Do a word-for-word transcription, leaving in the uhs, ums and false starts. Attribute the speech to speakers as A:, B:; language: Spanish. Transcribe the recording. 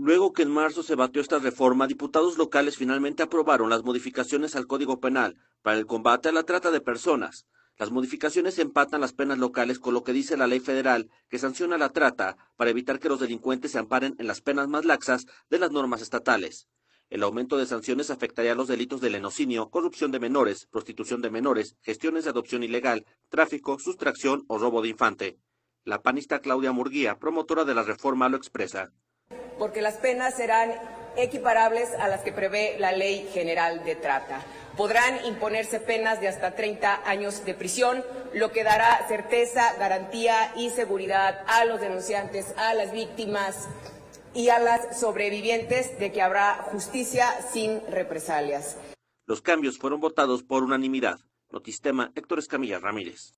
A: Luego que en marzo se batió esta reforma, diputados locales finalmente aprobaron las modificaciones al Código Penal para el combate a la trata de personas. Las modificaciones empatan las penas locales con lo que dice la ley federal que sanciona la trata para evitar que los delincuentes se amparen en las penas más laxas de las normas estatales. El aumento de sanciones afectaría a los delitos de lenocinio, corrupción de menores, prostitución de menores, gestiones de adopción ilegal, tráfico, sustracción o robo de infante. La panista Claudia Murguía, promotora de la reforma, lo expresa.
B: Porque las penas serán equiparables a las que prevé la Ley General de Trata. Podrán imponerse penas de hasta treinta años de prisión, lo que dará certeza, garantía y seguridad a los denunciantes, a las víctimas y a las sobrevivientes de que habrá justicia sin represalias.
A: Los cambios fueron votados por unanimidad. Notistema, Héctor Escamilla Ramírez.